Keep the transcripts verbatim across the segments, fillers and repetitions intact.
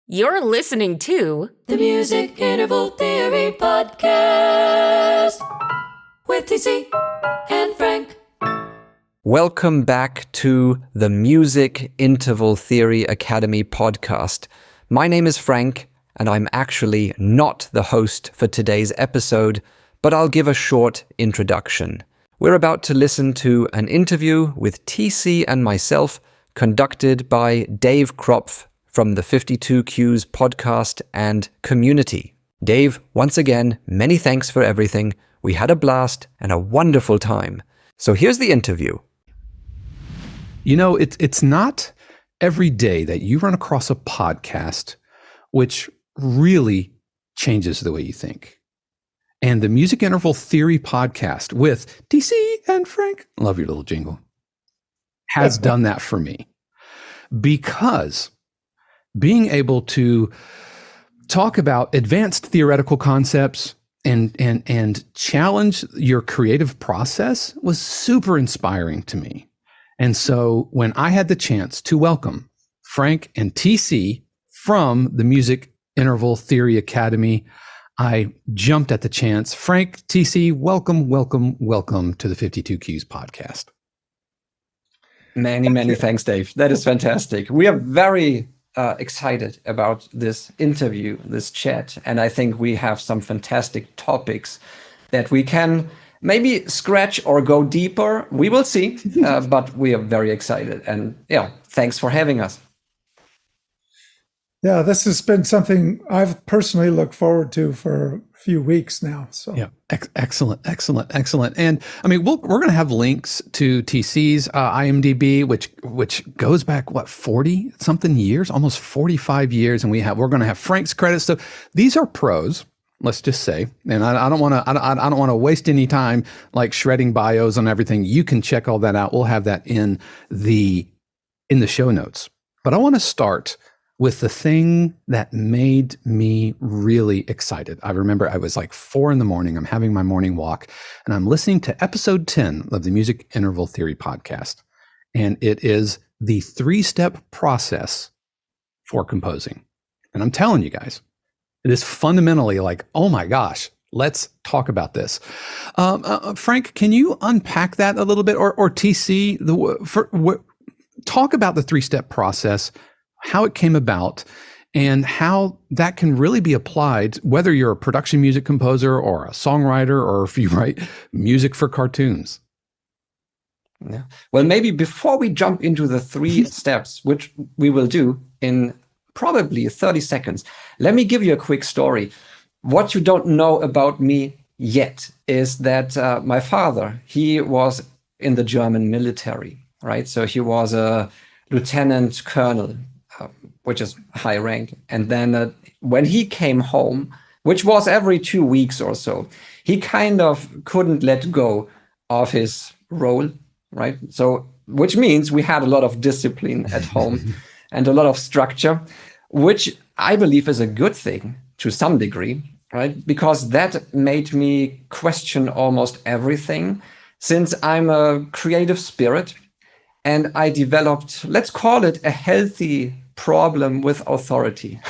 You're listening to the Music Interval Theory Podcast with T C and Frank. Welcome back to the Music Interval Theory Academy podcast. My name is Frank, and I'm actually not the host for today's episode, but I'll give a short introduction. We're about to listen to an interview with T C and myself conducted by Dave Kropf from the fifty-two Qs podcast and community. Dave, once again, many thanks for everything. We had a blast and a wonderful time. So here's the interview. You know, it's it's not every day that you run across a podcast which really changes the way you think. And the Music Interval Theory podcast with T C and Frank, love your little jingle, has done that for me. Because being able to talk about advanced theoretical concepts and and and challenge your creative process was super inspiring to me. And so when I had the chance to welcome Frank and T C from the Music Interval Theory Academy, I jumped at the chance. Frank, T C, welcome, welcome, welcome to the fifty-two Qs podcast. Many, many thanks, Dave. That is fantastic. We are very uh, excited about this interview, this chat, and I think we have some fantastic topics that we can maybe scratch or go deeper. We will see, uh, but we are very excited. And yeah, thanks for having us. Yeah, this has been something I've personally looked forward to for a few weeks now. So yeah, ex- excellent, excellent, excellent. And I mean, we'll, we're going to have links to T C's uh, IMDb, which which goes back what forty something years, almost forty-five years, and we have we're going to have Frank's credits. So these are pros. Let's just say, and I, I don't want to, I, I don't want to waste any time like shredding bios on everything. You can check all that out. We'll have that in the in the show notes. But I want to start with the thing that made me really excited. I remember I was like four in the morning. I'm having my morning walk, and I'm listening to episode ten of the Music Interval Theory podcast, and it is the three-step process for composing. And I'm telling you guys, it is fundamentally like, oh my gosh, let's talk about this. Um, uh, Frank, can you unpack that a little bit, or or T C, the for, w- talk about the three-step process, how it came about, and how that can really be applied, whether you're a production music composer or a songwriter, or if you write music for cartoons. Yeah. Well, maybe before we jump into the three steps, which we will do in probably thirty seconds, let me give you a quick story. What you don't know about me yet is that uh, my father, he was in the German military, right? So he was a lieutenant colonel, uh, which is high rank. And then uh, when he came home, which was every two weeks or so, he kind of couldn't let go of his role, right? So, which means we had a lot of discipline at home and a lot of structure, which I believe is a good thing to some degree, right? Because that made me question almost everything, since I'm a creative spirit and I developed, let's call it a healthy problem with authority.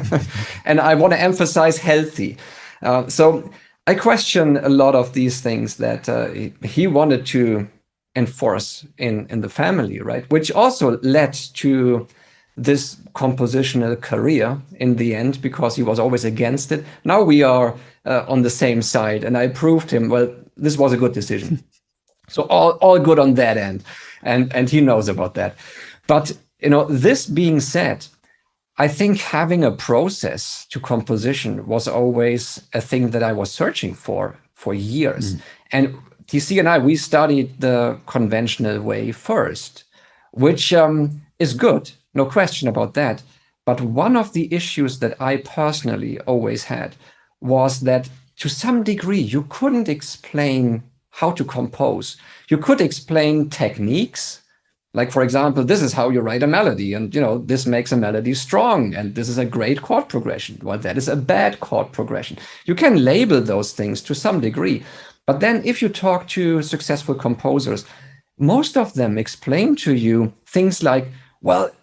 And I want to emphasize healthy. Uh, so I question a lot of these things that uh, he wanted to enforce in, in the family, right? Which also led to this compositional career in the end, because he was always against it. Now we are uh, on the same side, and I proved him, well, this was a good decision. So all, all good on that end. And, and he knows about that. But, you know, this being said, I think having a process to composition was always a thing that I was searching for for years. Mm. And T C and I, we studied the conventional way first, which um, is good. No question about that. But one of the issues that I personally always had was that to some degree, you couldn't explain how to compose. You could explain techniques. Like, for example, this is how you write a melody, and, you know, this makes a melody strong, and this is a great chord progression. Well, that is a bad chord progression. You can label those things to some degree. But then if you talk to successful composers, most of them explain to you things like, well,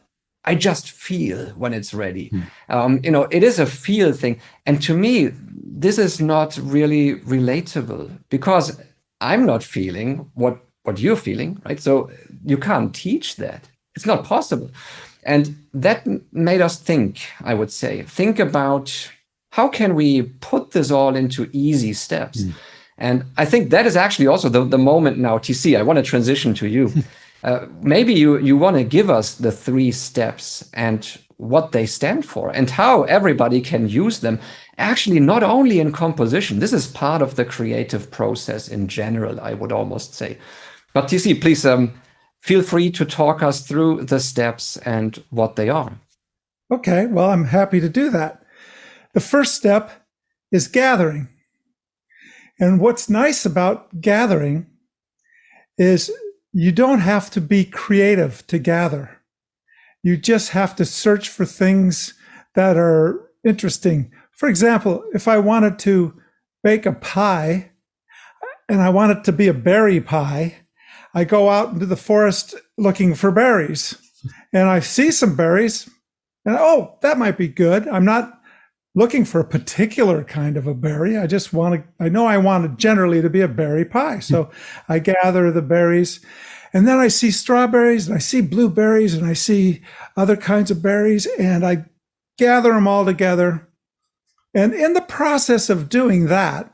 I just feel when it's ready. Hmm. Um, you know, it is a feel thing. And to me, this is not really relatable because I'm not feeling what, what you're feeling, right? So you can't teach that. It's not possible. And that made us think, I would say, think about how can we put this all into easy steps? Mm. And I think that is actually also the, the moment now, T C, I want to transition to you. uh, maybe you, you want to give us the three steps and what they stand for and how everybody can use them. Actually, not only in composition, this is part of the creative process in general, I would almost say. But T C, please um, feel free to talk us through the steps and what they are. Okay, well, I'm happy to do that. The first step is gathering. And what's nice about gathering is you don't have to be creative to gather. You just have to search for things that are interesting. For example, if I wanted to bake a pie and I want it to be a berry pie, I go out into the forest looking for berries and I see some berries and, oh, that might be good. I'm not looking for a particular kind of a berry. I just want to, I know I want it generally to be a berry pie. So I gather the berries and then I see strawberries and I see blueberries and I see other kinds of berries and I gather them all together. And in the process of doing that,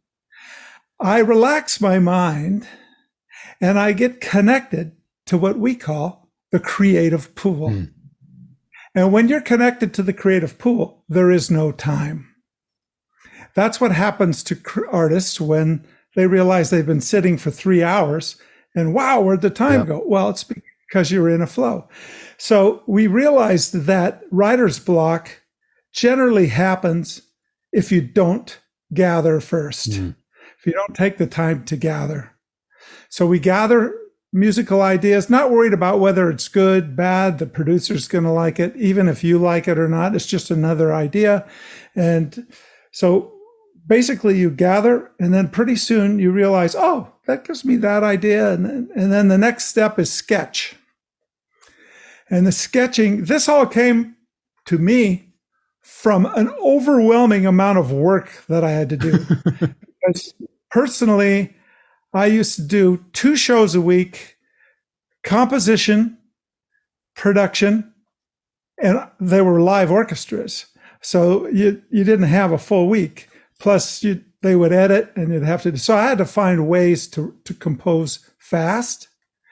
I relax my mind and I get connected to what we call the creative pool. Mm. And when you're connected to the creative pool, there is no time. That's what happens to artists when they realize they've been sitting for three hours and wow, where'd the time yeah. go? Well, it's because you're in a flow. So we realized that writer's block generally happens if you don't gather first, mm. if you don't take the time to gather. So we gather musical ideas, not worried about whether it's good, bad, the producer's going to like it, even if you like it or not. It's just another idea. And so basically you gather and then pretty soon you realize, oh, that gives me that idea. And, and then the next step is sketch. And the sketching, this all came to me from an overwhelming amount of work that I had to do. Because personally, I used to do two shows a week, composition, production, and they were live orchestras. So you you didn't have a full week. Plus, you, they would edit, and you'd have to. So I had to find ways to to compose fast,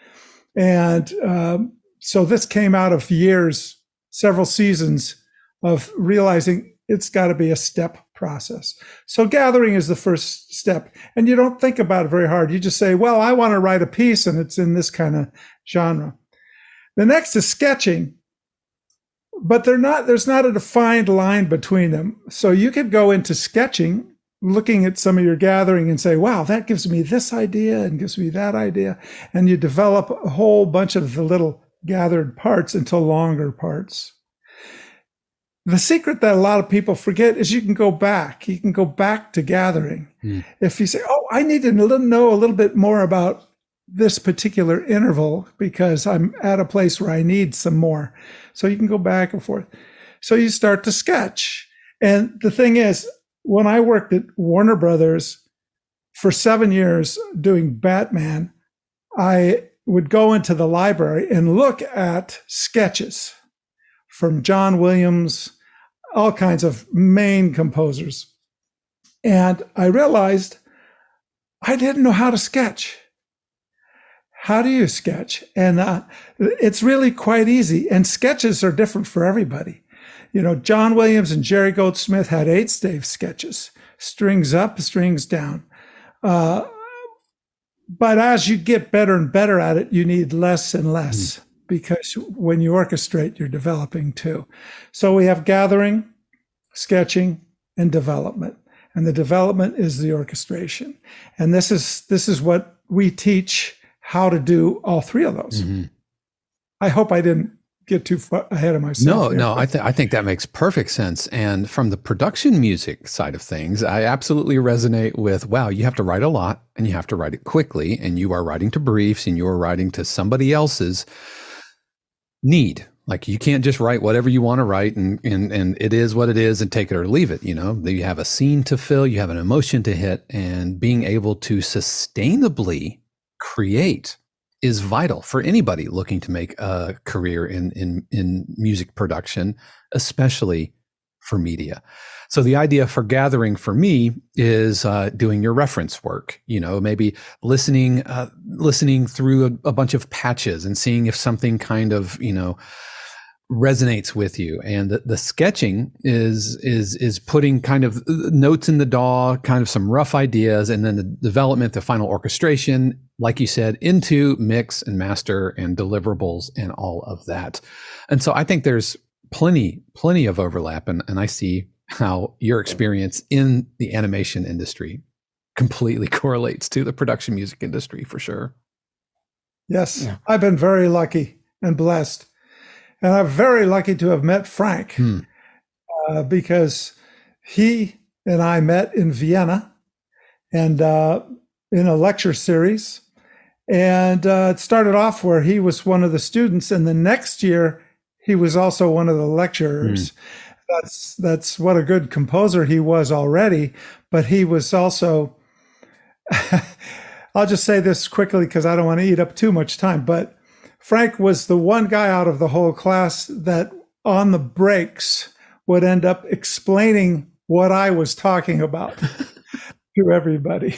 and um, so this came out of years, several seasons of realizing it's got to be a step process. So gathering is the first step. And you don't think about it very hard. You just say, well, I want to write a piece and it's in this kind of genre. The next is sketching, but they're not, there's not a defined line between them. So you could go into sketching, looking at some of your gathering and say, wow, that gives me this idea and gives me that idea. And you develop a whole bunch of the little gathered parts into longer parts. The secret that a lot of people forget is you can go back. You can go back to gathering. Mm. If you say, oh, I need to know a little bit more about this particular interval because I'm at a place where I need some more. So you can go back and forth. So you start to sketch. And the thing is, when I worked at Warner Brothers for seven years doing Batman, I would go into the library and look at sketches from John Williams, all kinds of main composers. And I realized I didn't know how to sketch. How do you sketch? And uh, it's really quite easy. And sketches are different for everybody. You know, John Williams and Jerry Goldsmith had eight-stave sketches, strings up, strings down. Uh, but as you get better and better at it, you need less and less. Mm. Because when you orchestrate, you're developing too. So we have gathering, sketching, and development. And the development is the orchestration. And this is this is what we teach how to do all three of those. Mm-hmm. I hope I didn't get too far ahead of myself. No, there. no, I, th- I think that makes perfect sense. And from the production music side of things, I absolutely resonate with, wow, you have to write a lot and you have to write it quickly. And you are writing to briefs and you are writing to somebody else's need, Like you can't just write whatever you want to write and, and, and it is what it is and take it or leave it. You know, you have a scene to fill, you have an emotion to hit, and being able to sustainably create is vital for anybody looking to make a career in, in, in music production, especially for media. So the idea for gathering for me is uh, doing your reference work, you know, maybe listening, uh, listening through a, a bunch of patches and seeing if something kind of, you know, resonates with you. And the, the sketching is, is, is putting kind of notes in the D A W, kind of some rough ideas, and then the development, the final orchestration, like you said, into mix and master and deliverables and all of that. And so I think there's plenty, plenty of overlap. And, and I see how your experience in the animation industry completely correlates to the production music industry for sure. Yes, yeah. I've been very lucky and blessed. And I'm very lucky to have met Frank hmm. uh, because he and I met in Vienna and uh, in a lecture series. And uh, it started off where he was one of the students, and the next year he was also one of the lecturers. Hmm. That's that's what a good composer he was already, but he was also, I'll just say this quickly because I don't want to eat up too much time, but Frank was the one guy out of the whole class that on the breaks would end up explaining what I was talking about to everybody.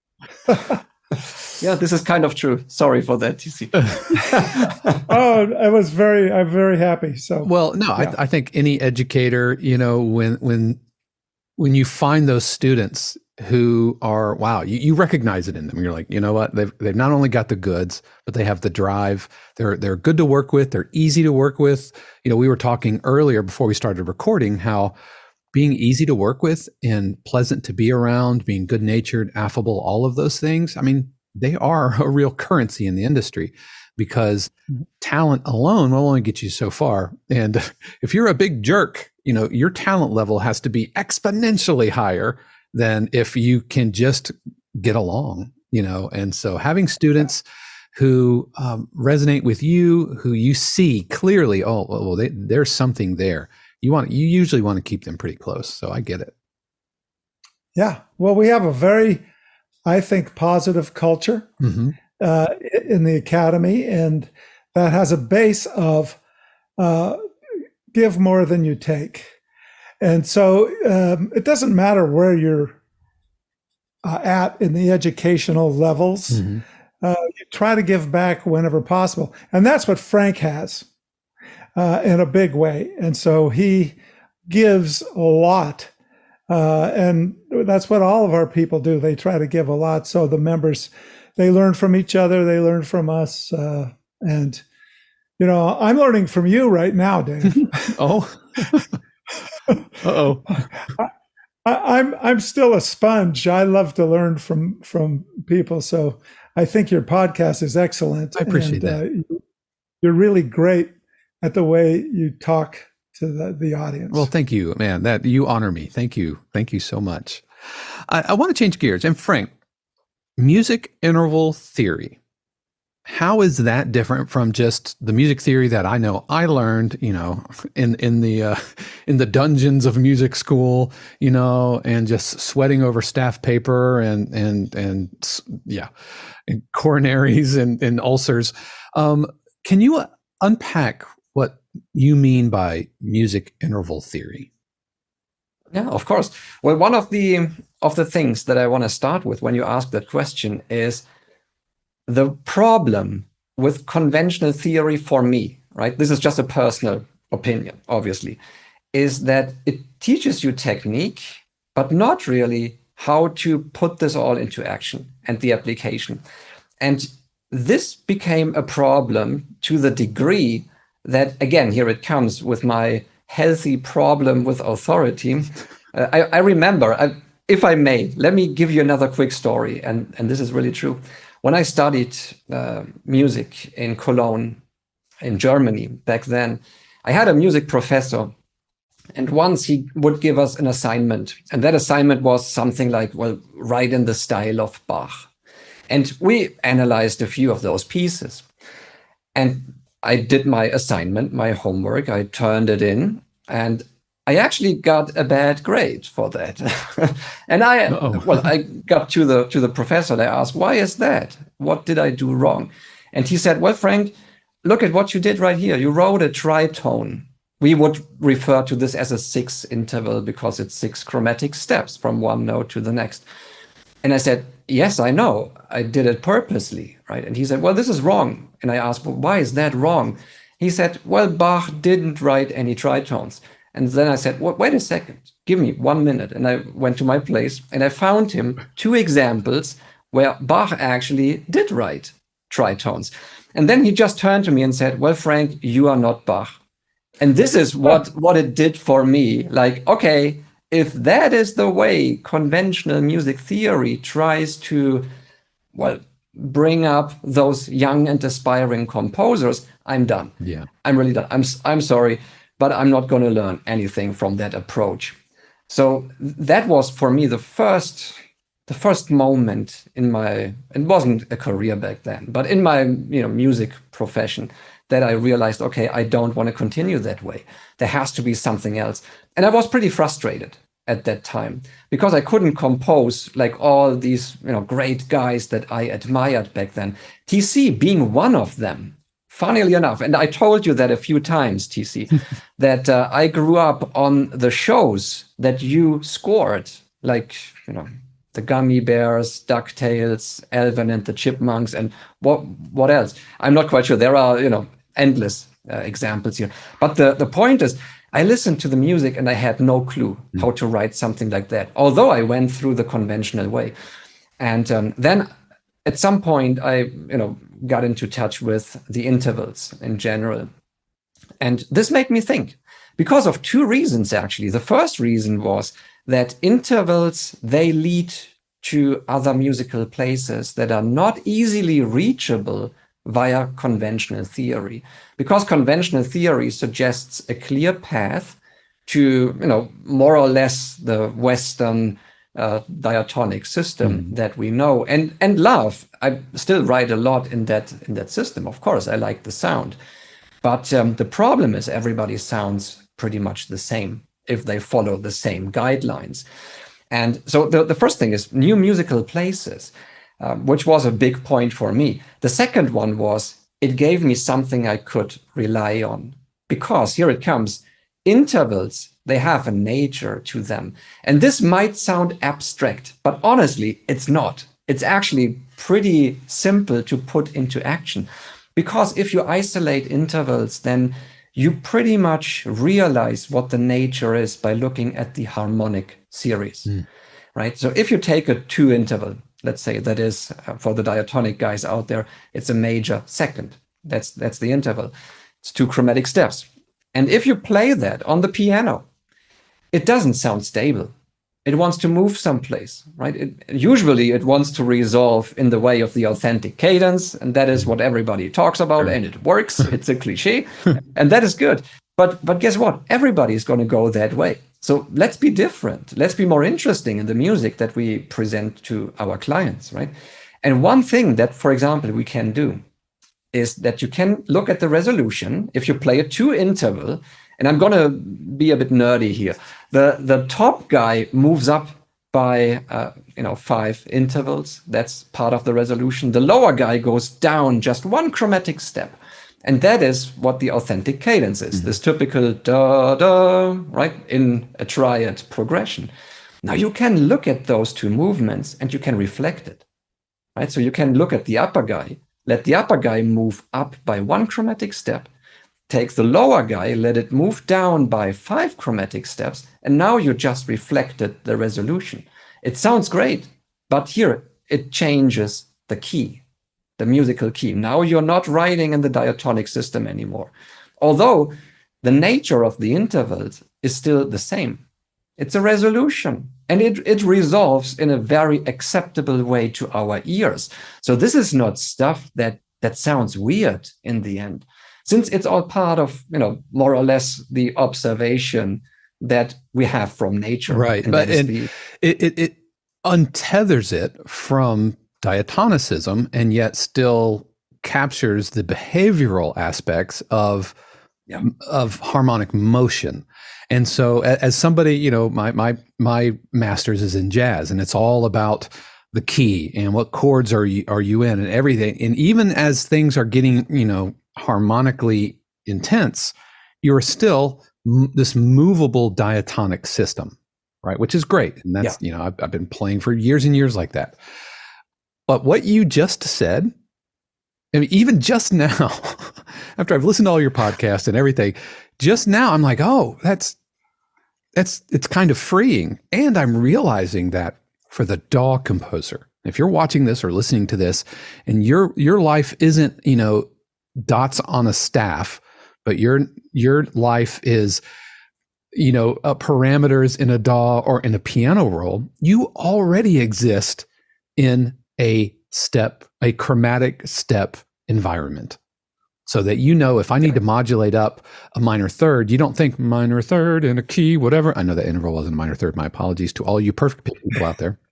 Yeah, this is kind of true. Sorry for that, T C. Oh, I was very, I'm very happy. So, well, no, yeah. I, I think any educator, you know, when when when you find those students who are, wow, you, you recognize it in them. You're like, you know what? They've they've not only got the goods, but they have the drive. They're they're good to work with. They're easy to work with. You know, we were talking earlier before we started recording how being easy to work with and pleasant to be around, being good natured, affable, all of those things. I mean, they are a real currency in the industry because talent alone will only get you so far. And if you're a big jerk, you know, your talent level has to be exponentially higher than if you can just get along, you know. And so having students who um, resonate with you, who you see clearly, oh, well, they, there's something there. You want, you usually want to keep them pretty close. So I get it. Yeah. Well, we have a very, I think, positive culture mm-hmm. uh, in the academy, and that has a base of uh, give more than you take. And so um, it doesn't matter where you're uh, at in the educational levels. Mm-hmm. Uh, you try to give back whenever possible. And that's what Frank has uh, in a big way. And so he gives a lot. Uh, and that's what all of our people do. They try to give a lot. So the members, they learn from each other. They learn from us. Uh, and, you know, I'm learning from you right now, Dave. Oh. Uh-oh. I, I'm I'm still a sponge. I love to learn from from people. So I think your podcast is excellent. I appreciate and, that. Uh, you're really great at the way you talk to the, the audience. Well, thank you, man. That you honor me. Thank you. Thank you so much. I, I want to change gears. And Frank, music interval theory. How is that different from just the music theory that I know I learned, you know, in in the uh, in the dungeons of music school, you know, and just sweating over staff paper and and and yeah, and coronaries and, and ulcers. Um, can you unpack what you mean by music interval theory? Yeah, of course. Well, one of the of the things that I want to start with when you ask that question is the problem with conventional theory for me, right? This is just a personal opinion, obviously, is that it teaches you technique, but not really how to put this all into action and the application. And this became a problem to the degree that, again, here it comes with my healthy problem with authority. Uh, I, I remember, I, if I may, let me give you another quick story, and, and this is really true. When I studied uh, music in Cologne, in Germany, back then, I had a music professor, and once he would give us an assignment, and that assignment was something like, well, write in the style of Bach. And we analyzed a few of those pieces. And I did my assignment, my homework, I turned it in, and I actually got a bad grade for that. And I, Uh-oh. well, I got to the to the professor. I asked, why is that? What did I do wrong? And he said, well, Frank, look at what you did right here. You wrote a tritone. We would refer to this as a six interval because it's six chromatic steps from one note to the next. And I said, yes, I know. I did it purposely, right? And he said, well, this is wrong. And I asked, well, why is that wrong? He said, well, Bach didn't write any tritones. And then I said, well, wait a second, give me one minute. And I went to my place and I found him two examples where Bach actually did write tritones. And then he just turned to me and said, well, Frank, you are not Bach. And this is what, what it did for me. Like, okay, if that is the way conventional music theory tries to, well, bring up those young and aspiring composers, I'm done. Yeah. I'm really done. I'm, I'm sorry, but I'm not going to learn anything from that approach. So that was for me the first the first moment in my, it wasn't a career back then, but in my, you know, music profession, that I realized, okay, I don't want to continue that way. There has to be something else. And I was pretty frustrated at that time because I couldn't compose like all these, you know, great guys that I admired back then. T C being one of them, funnily enough. And I told you that a few times, T C, that uh, I grew up on the shows that you scored, like, you know, the Gummy Bears, DuckTales, Alvin and the Chipmunks, and what what else? I'm not quite sure. There are, you know, endless uh, examples here. But the, the point is, I listened to the music and I had no clue mm. how to write something like that, although I went through the conventional way. And um, then at some point, I, you know, got into touch with the intervals in general. And this made me think because of two reasons, actually. The first reason was that intervals, they lead to other musical places that are not easily reachable via conventional theory, because conventional theory suggests a clear path to, you know, more or less the Western uh, diatonic system mm. that we know and and love. I still write a lot in that in that system. Of course, I like the sound, but um, the problem is everybody sounds pretty much the same if they follow the same guidelines. And so the, the first thing is new musical places, uh, which was a big point for me. The second one was it gave me something I could rely on, because here it comes, intervals, they have a nature to them. And this might sound abstract, but honestly, it's not. It's actually pretty simple to put into action, because if you isolate intervals, then you pretty much realize what the nature is by looking at the harmonic series, mm. right? So if you take a two interval, let's say that is uh, for the diatonic guys out there, it's a major second. That's, that's the interval. It's two chromatic steps. And if you play that on the piano, it doesn't sound stable. It wants to move someplace, right? It, usually it wants to resolve in the way of the authentic cadence, and that is what everybody talks about, and it works. It's a cliche, and that is good. But but guess what? Everybody is going to go that way. So let's be different. Let's be more interesting in the music that we present to our clients, right? And one thing that, for example, we can do is that you can look at the resolution. If you play a two interval, and I'm going to be a bit nerdy here. The, the top guy moves up by, uh, you know, five intervals. That's part of the resolution. The lower guy goes down just one chromatic step. And that is what the authentic cadence is. Mm-hmm. This typical da-da, right, in a triad progression. Now you can look at those two movements and you can reflect it, right? So you can look at the upper guy, let the upper guy move up by one chromatic step, take the lower guy, let it move down by five chromatic steps, and now you just reflected the resolution. It sounds great, but here it changes the key, the musical key. Now you're not writing in the diatonic system anymore. Although the nature of the intervals is still the same. It's a resolution, and it, it resolves in a very acceptable way to our ears. So this is not stuff that, that sounds weird in the end, since it's all part of, you know, more or less the observation that we have from nature. Right. And but that is and the, it, it, it untethers it from diatonicism and yet still captures the behavioral aspects of Yeah. of harmonic motion. And so a- as somebody, you know, my my my master's is in jazz, and it's all about the key and what chords are you are you in and everything. And even as things are getting, you know, harmonically intense, you're still m- this movable diatonic system, right? Which is great. And that's, you know, I've, I've been playing for years and years like that. But what you just said, I mean, even just now, after I've listened to all your podcasts and everything, just now I'm like, oh, that's that's it's kind of freeing. And I'm realizing that for the D A W composer, if you're watching this or listening to this, and your your life isn't, you know, dots on a staff, but your your life is, you know, uh, parameters in a D A W or in a piano roll, you already exist in a step, a chromatic step environment. So that, you know, if I need to modulate up a minor third, you don't think minor third in a key, whatever. I know that interval wasn't a minor third. My apologies to all you perfect people out there.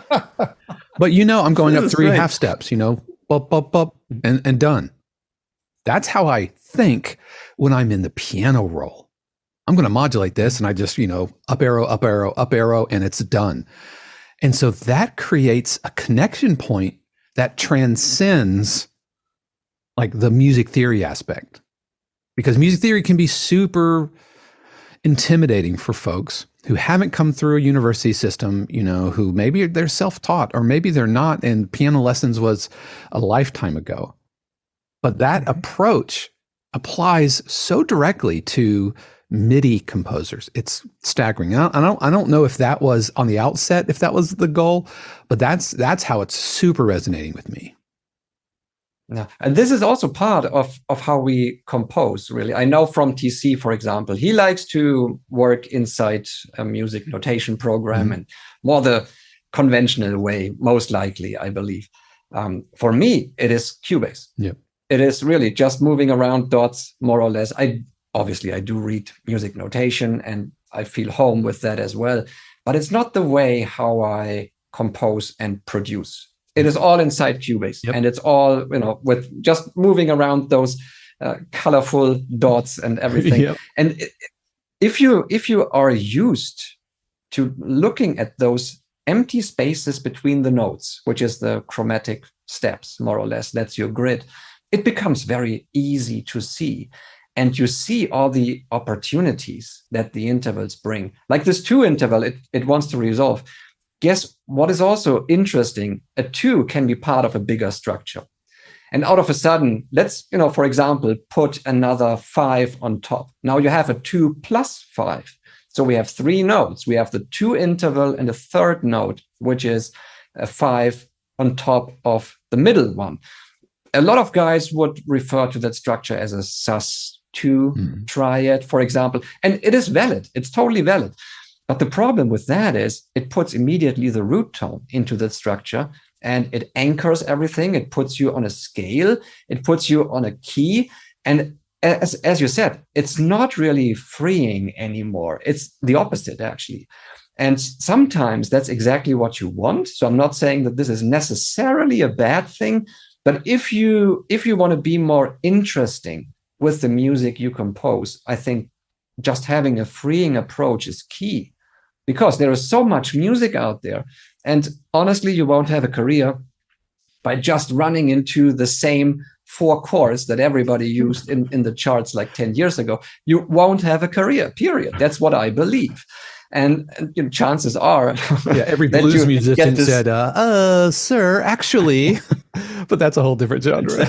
But, you know, I'm going up three great. half steps, you know, bup, bup, bup, and, and done. That's how I think when I'm in the piano roll. I'm going to modulate this, and I just, you know, up arrow, up arrow, up arrow, and it's done. And so that creates a connection point that transcends like the music theory aspect, because music theory can be super intimidating for folks who haven't come through a university system, you know, who maybe they're self-taught or maybe they're not, and piano lessons was a lifetime ago. But that mm-hmm. approach applies so directly to MIDI composers. It's staggering. I don't, I don't, I don't know if that was on the outset, if that was the goal, but that's, that's how it's super resonating with me. Yeah. And this is also part of, of how we compose, really. I know from T C, for example, he likes to work inside a music notation program mm-hmm. and more the conventional way, most likely, I believe. Um, for me, it is Cubase. Yeah. It is really just moving around dots, more or less. I obviously, I do read music notation and I feel home with that as well. But it's not the way how I compose and produce. It is all inside Cubase, yep. and it's all, you know, with just moving around those uh, colorful dots and everything. Yep. And if you if you are used to looking at those empty spaces between the notes, which is the chromatic steps, more or less, that's your grid, it becomes very easy to see. And you see all the opportunities that the intervals bring. Like this two interval, it, it wants to resolve. Guess what is also interesting? A two can be part of a bigger structure. And out of a sudden, let's, you know, for example, put another five on top. Now you have a two plus five. So we have three notes. We have the two interval and a third note, which is a five on top of the middle one. A lot of guys would refer to that structure as a sus two mm. triad, for example. And it is valid. It's totally valid. But the problem with that is it puts immediately the root tone into that structure, and it anchors everything. It puts you on a scale. It puts you on a key. And as, as you said, it's not really freeing anymore. It's the opposite, actually. And sometimes that's exactly what you want. So I'm not saying that this is necessarily a bad thing, but if you if you want to be more interesting with the music you compose, I think just having a freeing approach is key. Because there is so much music out there. And honestly, you won't have a career by just running into the same four chords that everybody used in, in the charts like ten years ago. You won't have a career, period. That's what I believe. And, and you know, chances are... Yeah, every blues musician this... said, uh, uh, sir, actually... But that's a whole different genre.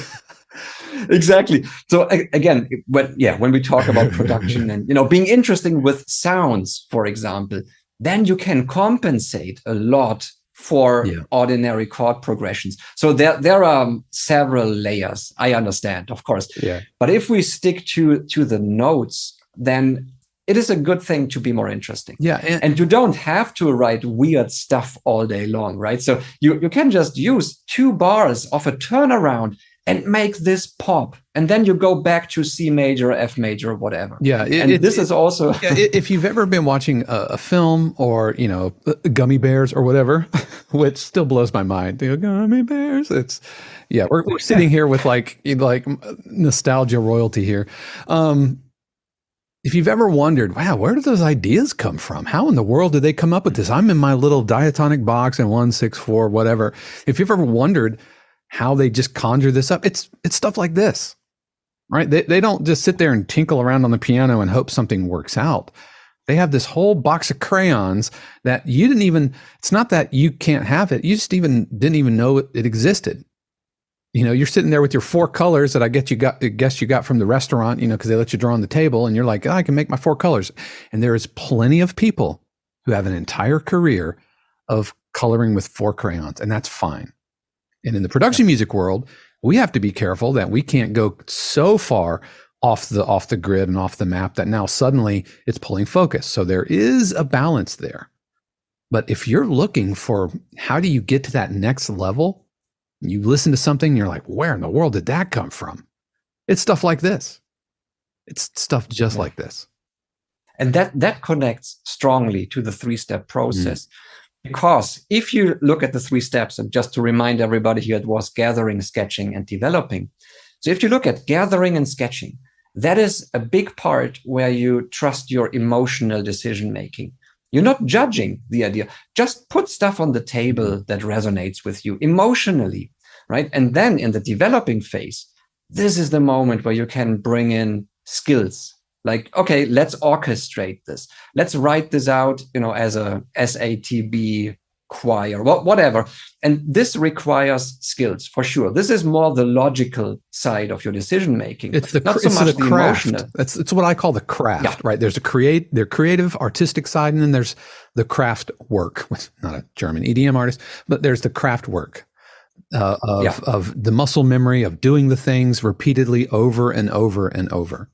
Exactly. So again, when, yeah, when we talk about production and, you know, being interesting with sounds, for example, then you can compensate a lot for yeah. ordinary chord progressions. So there, there are several layers. I understand, of course. Yeah. But if we stick to, to the notes, then it is a good thing to be more interesting. Yeah. And, and you don't have to write weird stuff all day long, right? So you, you can just use two bars of a turnaround and make this pop. And then you go back to C major, F major, whatever. Yeah. It, and it, this it, is also. yeah, if you've ever been watching a, a film or, you know, Gummy Bears or whatever, which still blows my mind. You know, Gummy Bears. It's, yeah, we're, we're sitting here with like, like nostalgia royalty here. Um, If you've ever wondered, wow, where did those ideas come from? How in the world did they come up with this? I'm in my little diatonic box in one six four, whatever. If you've ever wondered how they just conjure this up, it's it's stuff like this, right? They they don't just sit there and tinkle around on the piano and hope something works out. They have this whole box of crayons that you didn't even, it's not that you can't have it. You just even didn't even know it, it existed. You know, you're sitting there with your four colors that I guess you got, I guess you got from the restaurant, you know, because they let you draw on the table, and you're like, oh, I can make my four colors. And there is plenty of people who have an entire career of coloring with four crayons, and that's fine. And in the production music world, we have to be careful that we can't go so far off the off the grid and off the map that now suddenly it's pulling focus. So there is a balance there. But if you're looking for how do you get to that next level, you listen to something, and you're like, where in the world did that come from? It's stuff like this. It's stuff just Yeah. like this. And that, that connects strongly to the three-step process. Mm. Because if you look at the three steps, and just to remind everybody here, it was gathering, sketching, and developing. So if you look at gathering and sketching, that is a big part where you trust your emotional decision-making. You're not judging the idea. Just put stuff on the table that resonates with you emotionally, right? And then in the developing phase, this is the moment where you can bring in skills. Like, okay, let's orchestrate this. Let's write this out, you know, as a S A T B choir, whatever. And this requires skills for sure. This is more the logical side of your decision making. It's the not so it's much the, the craft. emotional. That's it's what I call the craft, Yeah. right? There's a create, their creative, artistic side, and then there's the craft work. Not a German E D M artist, but there's the craft work uh, of Yeah. of the muscle memory of doing the things repeatedly over and over and over.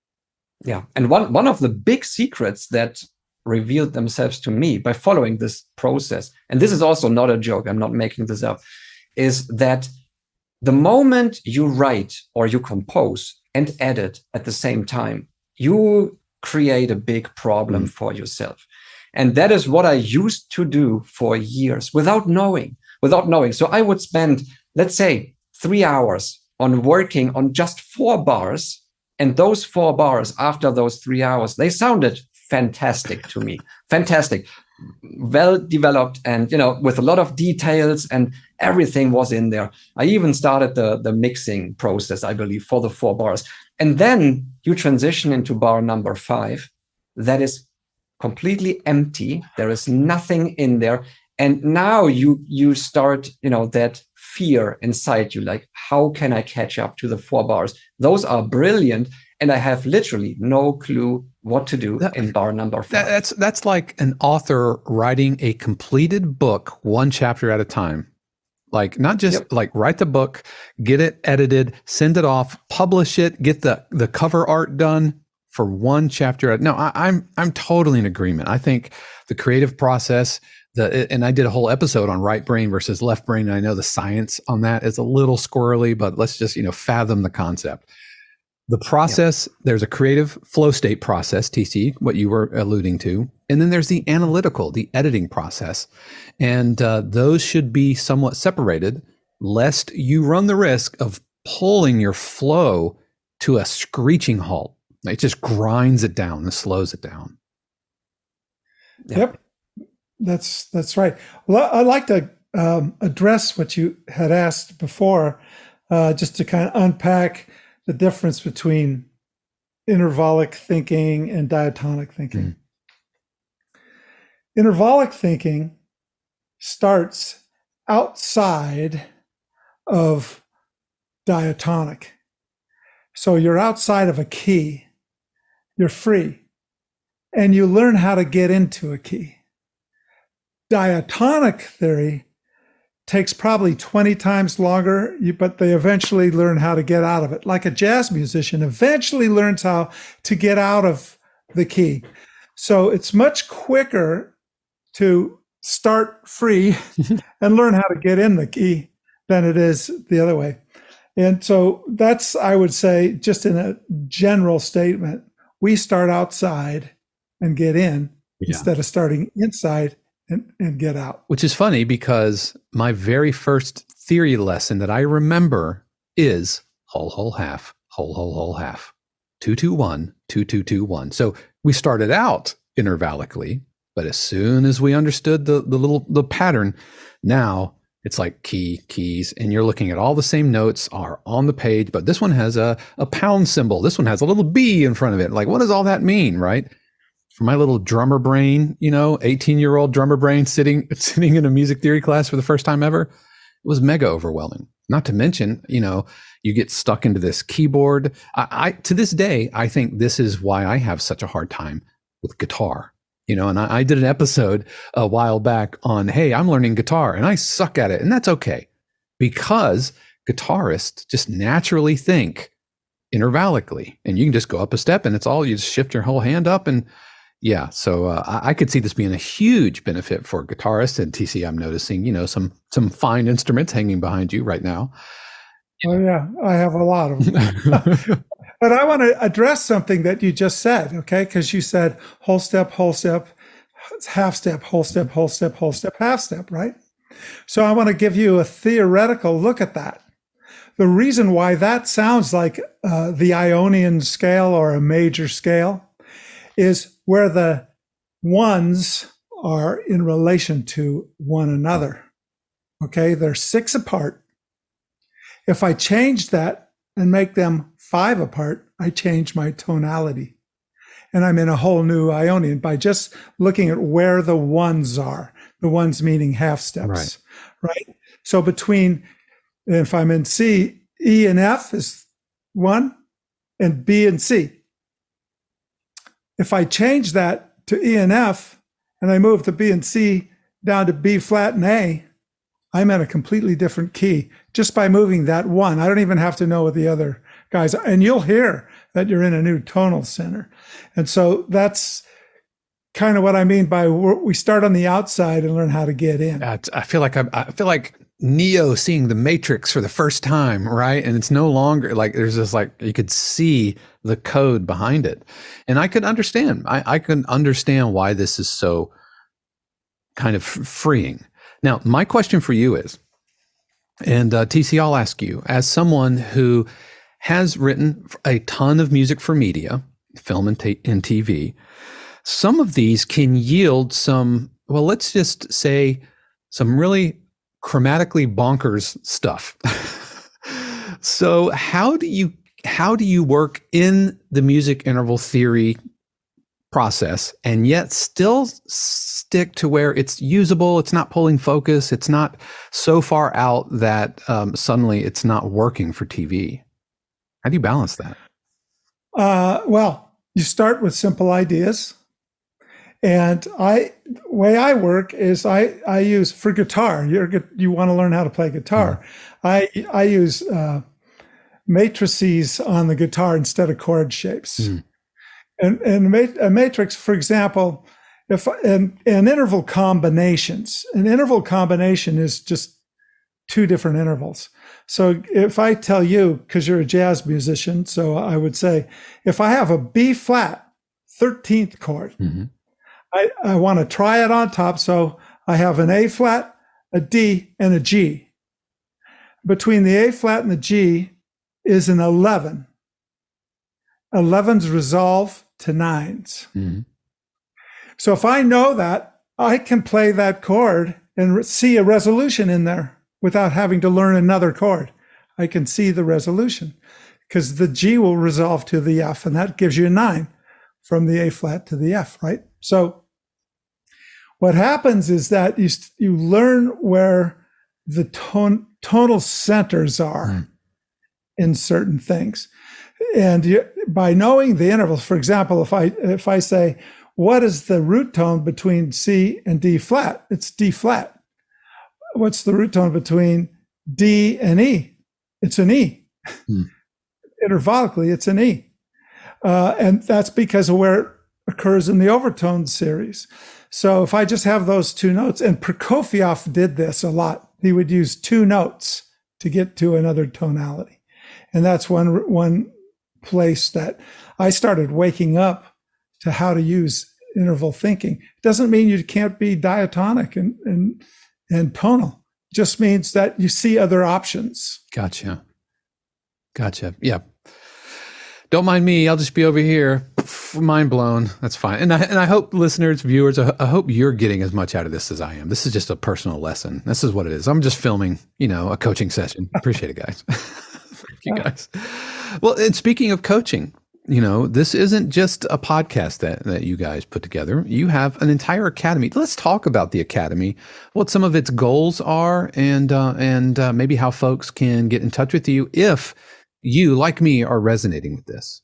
Yeah. And one, one of the big secrets that revealed themselves to me by following this process, and this is also not a joke, I'm not making this up, is that the moment you write or you compose and edit at the same time, you create a big problem mm. for yourself. And that is what I used to do for years without knowing, without knowing. So I would spend, let's say, three hours on working on just four bars. And those four bars, after those three hours, they sounded fantastic to me. Fantastic. Well developed, and, you know, with a lot of details, and everything was in there. I even started the, the mixing process, I believe, for the four bars. And then you transition into bar number five. That is completely empty. There is nothing in there. And now you you start, you know, that fear inside you, like, how can I catch up to the four bars? Those are brilliant. And I have literally no clue what to do that, in bar number five. That, that's that's like an author writing a completed book, one chapter at a time. Like, not just yep. like write the book, get it edited, send it off, publish it, get the, the cover art done for one chapter. No, I, I'm I'm totally in agreement. I think the creative process, the and I did a whole episode on right brain versus left brain. And I know the science on that is a little squirrely, but let's just, you know, fathom the concept. The process, yeah. there's a creative flow state process, T C, what you were alluding to. And then there's the analytical, the editing process. And uh, those should be somewhat separated, lest you run the risk of pulling your flow to a screeching halt. It just grinds it down and slows it down. Yeah. Yep, that's that's right. Well, I'd like to um, address what you had asked before, uh, just to kind of unpack the difference between intervallic thinking and diatonic thinking. Mm. Intervallic thinking starts outside of diatonic. So you're outside of a key, you're free, and you learn how to get into a key. Diatonic theory takes probably twenty times longer, but they eventually learn how to get out of it. Like a jazz musician eventually learns how to get out of the key. So it's much quicker to start free and learn how to get in the key than it is the other way. And so that's, I would say, just in a general statement, we start outside and get in Yeah. instead of starting inside and, and get out. Which is funny because my very first theory lesson that I remember is whole, whole, half, whole, whole, whole, half, two, two, one, two, two, two, one. So we started out intervallically, but as soon as we understood the, the little, the pattern, now it's like key, keys, and you're looking at all the same notes are on the page, but this one has a, a pound symbol. This one has a little B in front of it. Like, what does all that mean, right? For my little drummer brain, you know, eighteen year old drummer brain sitting, sitting in a music theory class for the first time ever, it was mega overwhelming. Not to mention, you know, you get stuck into this keyboard. I, I to this day, I think this is why I have such a hard time with guitar. You know, and I, I did an episode a while back on, hey, I'm learning guitar and I suck at it. And that's okay, because guitarists just naturally think intervallically, and you can just go up a step and it's all, you just shift your whole hand up. And yeah, so uh, I, I could see this being a huge benefit for guitarists. And T C, I'm noticing, you know, some some fine instruments hanging behind you right now. Oh, yeah, I have a lot of them. But I want to address something that you just said, okay? Because you said whole step, whole step, half step, whole step, whole step, whole step, half step, right? So I want to give you a theoretical look at that. The reason why that sounds like uh, the Ionian scale or a major scale is where the ones are in relation to one another, okay? They're six apart. If I change that and make them five apart, I change my tonality. And I'm in a whole new Ionian by just looking at where the ones are, the ones meaning half steps, right? right? So between, if I'm in C, E and F is one, and B and C. If I change that to E and F, and I move the B and C down to B flat and A, I'm at a completely different key just by moving that one. I don't even have to know what the other guys are. And you'll hear that you're in a new tonal center. And so that's kind of what I mean by we start on the outside and learn how to get in. Uh, I feel like I'm, I feel like Neo seeing the Matrix for the first time, right? And it's no longer like there's this, like you could see the code behind it, and I could understand. I, I could understand why this is so kind of freeing. Now, my question for you is, and uh, T C, I'll ask you, as someone who has written a ton of music for media, film and, t- and T V, some of these can yield some, well, let's just say some really chromatically bonkers stuff. So how do you how do you work in the music interval theory process and yet still stick to where it's usable, it's not pulling focus, it's not so far out that um, suddenly it's not working for T V? How do you balance that? Uh, well, you start with simple ideas. And I, way I work is I, I use for guitar. You're you want to learn how to play guitar. Mm. I I use uh, matrices on the guitar instead of chord shapes. Mm. And and a matrix, for example, if and, and interval combinations. An interval combination is just two different intervals. So if I tell you, because you're a jazz musician, so I would say, if I have a B flat thirteenth chord. Mm-hmm. I, I want to try it on top. So I have an A flat, a D, and a G. Between the A flat and the G is an eleven. elevens resolve to nines. Mm-hmm. So if I know that, I can play that chord and see a resolution in there without having to learn another chord. I can see the resolution because the G will resolve to the F, and that gives you a nine from the A flat to the F, right? So what happens is that you you learn where the tone, tonal centers are mm. in certain things, and you, by knowing the intervals. For example, if I if I say, what is the root tone between C and D flat? It's D flat. What's the root tone between D and E? It's an E. Mm. Intervallically, it's an E, uh, and that's because of where it occurs in the overtone series. So if I just have those two notes, and Prokofiev did this a lot, he would use two notes to get to another tonality. And that's one one place that I started waking up to how to use interval thinking. It doesn't mean you can't be diatonic and and, and tonal. It just means that you see other options. Gotcha. Gotcha. Yeah. Don't mind me. I'll just be over here, mind blown. That's fine. And I, and I hope listeners, viewers, I, I hope you're getting as much out of this as I am. This is just a personal lesson. This is what it is. I'm just filming, you know, a coaching session. Appreciate it, guys. Thank you, guys. Well, and speaking of coaching, you know, this isn't just a podcast that, that you guys put together. You have an entire academy. Let's talk about the academy, what some of its goals are, and uh, and uh, maybe how folks can get in touch with you if you, like me, are resonating with this.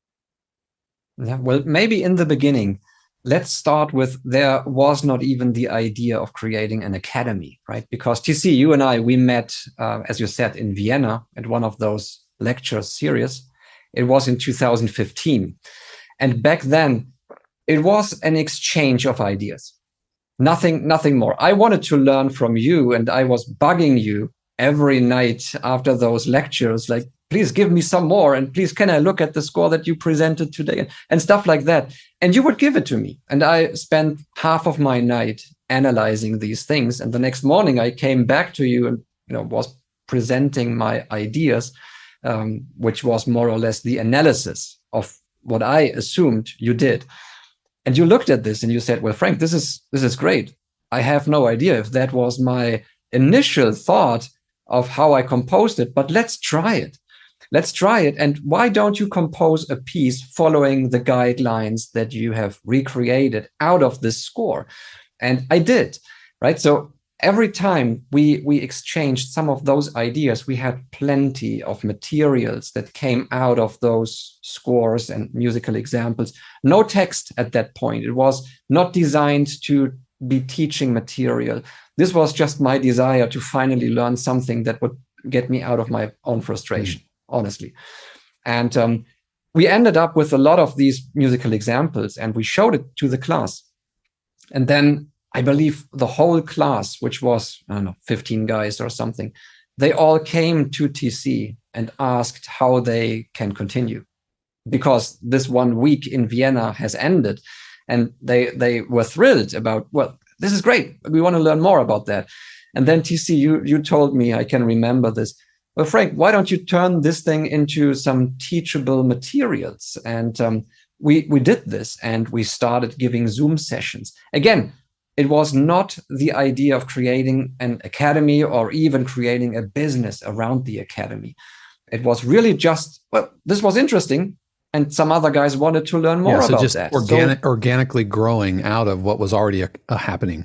Yeah, well, maybe in the beginning, let's start with there was not even the idea of creating an academy, right? Because T C, you and I, we met, uh, as you said, in Vienna at one of those lecture series. It was in two thousand fifteen. And back then, it was an exchange of ideas. Nothing, nothing more. I wanted to learn from you, and I was bugging you every night after those lectures, like, please give me some more, and please, can I look at the score that you presented today, and, and stuff like that. And you would give it to me. And I spent half of my night analyzing these things. And the next morning I came back to you and, you know, was presenting my ideas, um, which was more or less the analysis of what I assumed you did. And you looked at this and you said, well, Frank, this is, this is great. I have no idea if that was my initial thought of how I composed it, but let's try it. Let's try it. And why don't you compose a piece following the guidelines that you have recreated out of this score? And I did, right? So every time we, we exchanged some of those ideas, we had plenty of materials that came out of those scores and musical examples. No text at that point. It was not designed to be teaching material. This was just my desire to finally learn something that would get me out of my own frustration, mm-hmm. honestly. And um, we ended up with a lot of these musical examples, and we showed it to the class. And then I believe the whole class, which was, I don't know, fifteen guys or something, they all came to T C and asked how they can continue, because this one week in Vienna has ended. And they they were thrilled about, well, this is great. We want to learn more about that. And then T C, you, you told me, I can remember this, well, Frank, why don't you turn this thing into some teachable materials? And um, we, we did this, and we started giving Zoom sessions. Again, it was not the idea of creating an academy or even creating a business around the academy. It was really just, well, this was interesting, and some other guys wanted to learn more yeah, so about just that. Organic, so organically growing out of what was already a, a happening.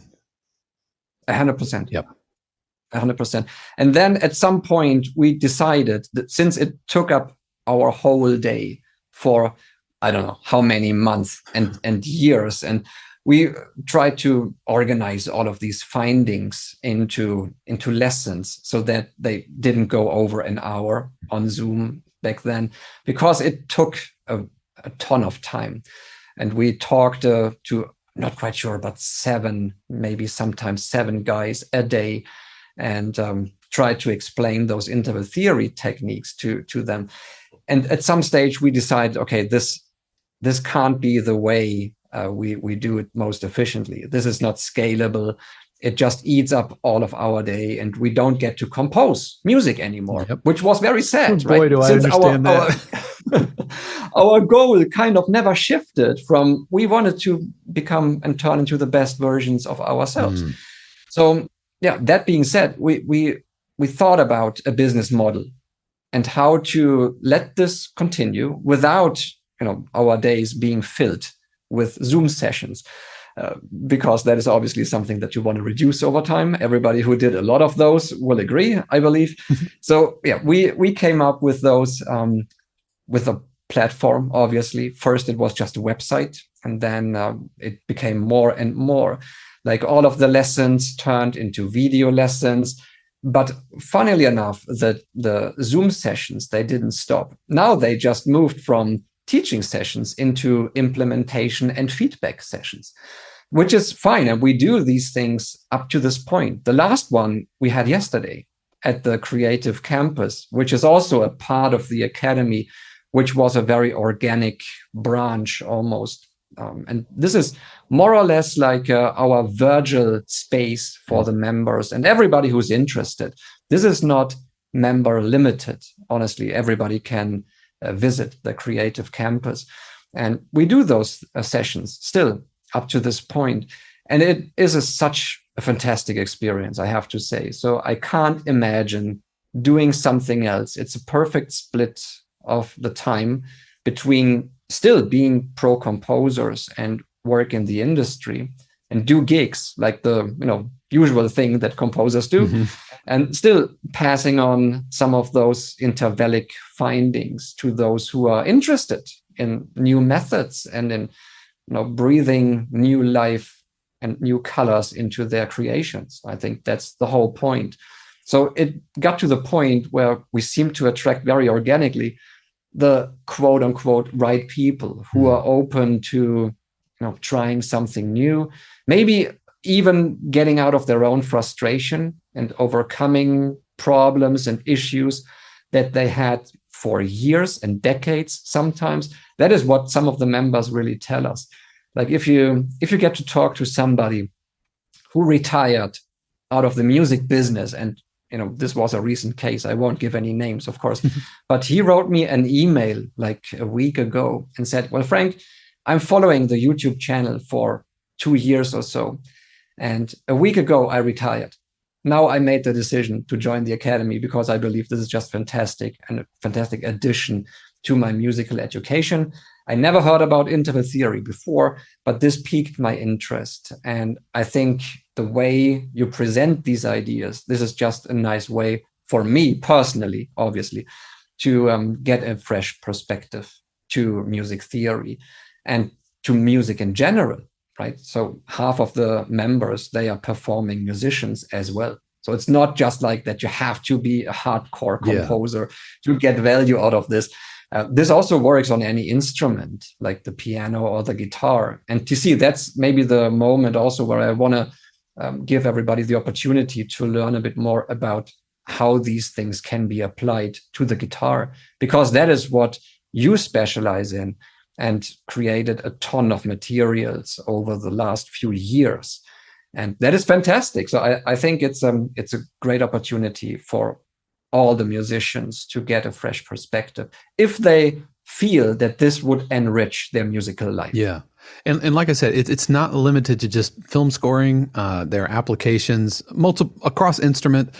A hundred percent. Yep. A hundred percent. And then at some point we decided that since it took up our whole day for, I don't know how many months and, and years, and we tried to organize all of these findings into, into lessons so that they didn't go over an hour on Zoom back then, because it took a, a ton of time. And we talked uh, to, not quite sure, but seven, maybe sometimes seven guys a day, and um, tried to explain those interval theory techniques to, to them. And at some stage we decided, okay, this, this can't be the way uh, we, we do it most efficiently. This is not scalable. It just eats up all of our day, and we don't get to compose music anymore, yep. which was very sad. Oh, boy, right? do I Since understand our, that. Our, our goal kind of never shifted from, we wanted to become and turn into the best versions of ourselves. Mm. So yeah, that being said, we, we, we thought about a business model and how to let this continue without, you know, our days being filled with Zoom sessions. Uh, because that is obviously something that you want to reduce over time. Everybody who did a lot of those will agree, I believe. So yeah, we we came up with those um, with a platform. Obviously, first it was just a website, and then uh, it became more and more. Like all of the lessons turned into video lessons. But funnily enough, the the Zoom sessions, they didn't stop. Now they just moved from teaching sessions into implementation and feedback sessions, which is fine. And we do these things up to this point. The last one we had yesterday, at the Creative Campus, which is also a part of the Academy, which was a very organic branch almost. Um, and this is more or less like uh, our Virgil space for the members and everybody who's interested. This is not member limited. Honestly, everybody can uh, visit the Creative Campus. And we do those uh, sessions still up to this point. And it is a, such a fantastic experience, I have to say. So I can't imagine doing something else. It's a perfect split of the time between still being pro composers and work in the industry and do gigs like the you know usual thing that composers do, mm-hmm. and still passing on some of those intervallic findings to those who are interested in new methods and in you know breathing new life and new colors into their creations. I think that's the whole point. So it got to the point where we seem to attract very organically the quote unquote right people who are open to you know trying something new, maybe even getting out of their own frustration and overcoming problems and issues that they had for years and decades sometimes. That is what some of the members really tell us. Like if you if you get to talk to somebody who retired out of the music business, and you know, this was a recent case. I won't give any names, of course, but he wrote me an email like a week ago and said, well, Frank, I'm following the YouTube channel for two years or so. And a week ago, I retired. Now I made the decision to join the Academy because I believe this is just fantastic and a fantastic addition to my musical education. I never heard about interval theory before, but this piqued my interest. And I think the way you present these ideas, this is just a nice way for me personally, obviously, to um, get a fresh perspective to music theory and to music in general, right? So half of the members, they are performing musicians as well. So it's not just like that you have to be a hardcore composer yeah. to get value out of this. Uh, this also works on any instrument, like the piano or the guitar. And to see, that's maybe the moment also where I want to um, give everybody the opportunity to learn a bit more about how these things can be applied to the guitar, because that is what you specialize in and created a ton of materials over the last few years. And that is fantastic. So I, I think it's um it's a great opportunity for all the musicians to get a fresh perspective if they feel that this would enrich their musical life. Yeah. And and like I said, it, it's not limited to just film scoring. Uh, there are applications multiple across instrument,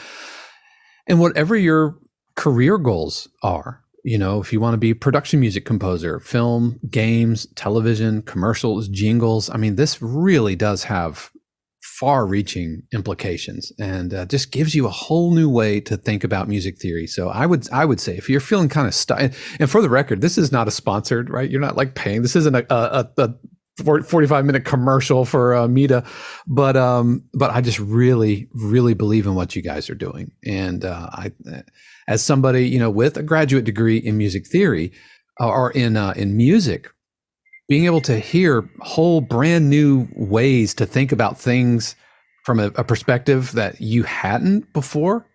and whatever your career goals are. You know, if you want to be a production music composer, film, games, television, commercials, jingles. I mean, this really does have far-reaching implications, and uh, just gives you a whole new way to think about music theory. So I would I would say if you're feeling kind of stuck, and for the record, this is not a sponsored, right? You're not like paying. This isn't a a, a forty-five minute commercial for uh, Mita, but um, but I just really really believe in what you guys are doing, and uh, I, as somebody you know with a graduate degree in music theory uh, or in uh, in music. Being able to hear whole brand new ways to think about things from a, a perspective that you hadn't before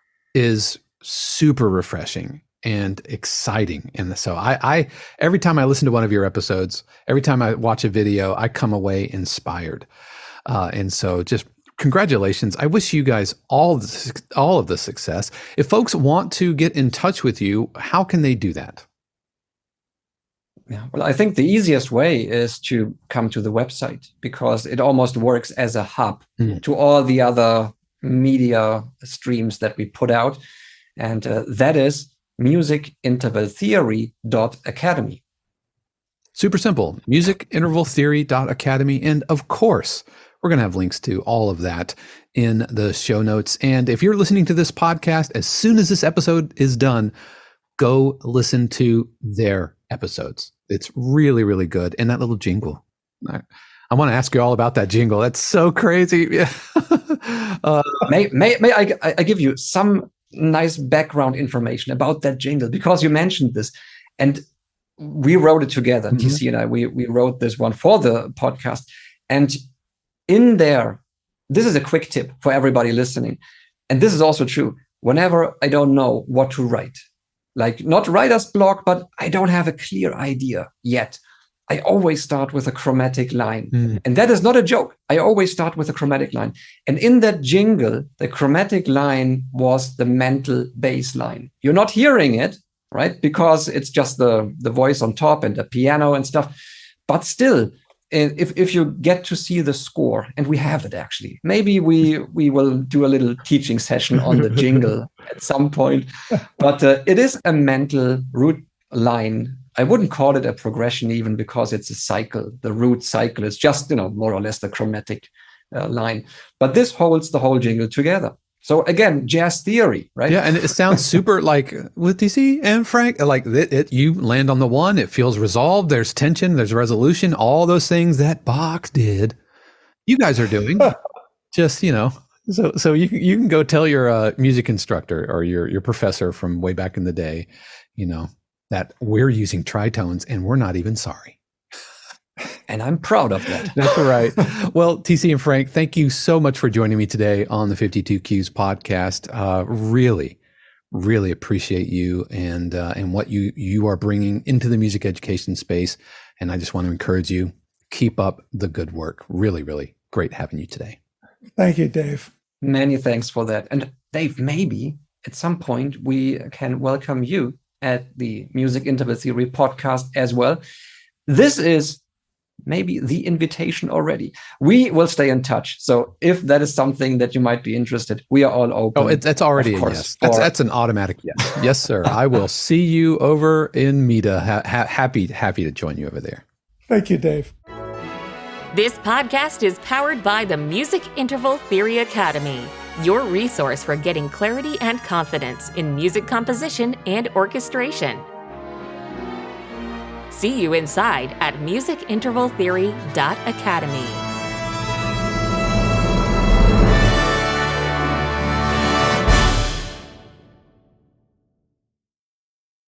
is super refreshing and exciting. And so I, I, every time I listen to one of your episodes, every time I watch a video, I come away inspired. Uh, and so just congratulations. I wish you guys all the, all of the success. If folks want to get in touch with you, how can they do that? Yeah, well, I think the easiest way is to come to the website, because it almost works as a hub mm. to all the other media streams that we put out. And uh, that is music interval theory dot academy. Super simple, music interval theory dot academy. And of course, we're going to have links to all of that in the show notes. And if you're listening to this podcast, as soon as this episode is done, go listen to their episodes. It's really, really good. And that little jingle, I, I want to ask you all about that jingle. That's so crazy. uh, may may, may I, I give you some nice background information about that jingle, because you mentioned this. And we wrote it together, mm-hmm. T C and I. We, we wrote this one for the podcast. And in there, this is a quick tip for everybody listening. And this is also true. whenever I don't know what to write. Like not writer's block, but I don't have a clear idea yet. I always start with a chromatic line. Mm. And that is not a joke. I always start with a chromatic line. And in that jingle, the chromatic line was the mental bass line. You're not hearing it, right? Because it's just the, the voice on top and the piano and stuff. But still, if, if you get to see the score, and we have it actually, maybe we, we will do a little teaching session on the jingle at some point. But uh, it is a mental root line. I wouldn't call it a progression even, because it's a cycle. The root cycle is just, you know, more or less the chromatic uh, line. But this holds the whole jingle together. So again, jazz theory, right? Yeah, and it sounds super like with T C and Frank, like it, it, you land on the one, it feels resolved, there's tension, there's resolution, all those things that Bach did, you guys are doing. Just, you know, so so you, you can go tell your uh, music instructor or your, your professor from way back in the day, you know, that we're using tritones and we're not even sorry. And I'm proud of that. That's right. Well, T C and Frank, thank you so much for joining me today on the fifty-two Qs podcast. Uh, really, really appreciate you and uh, and what you you are bringing into the music education space. And I just want to encourage you, keep up the good work. Really, really great having you today. Thank you, Dave. Many thanks for that. And Dave, maybe at some point we can welcome you at the Music Interval Theory podcast as well. This is maybe the invitation already. We will stay in touch. So if that is something that you might be interested, we are all open. Oh, it's that's already a yes. That's, that's an automatic yes. Yes, sir. I will see you over in M I D A. Ha- ha- happy, happy to join you over there. Thank you, Dave. This podcast is powered by the Music Interval Theory Academy, your resource for getting clarity and confidence in music composition and orchestration. See you inside at music interval theory dot academy.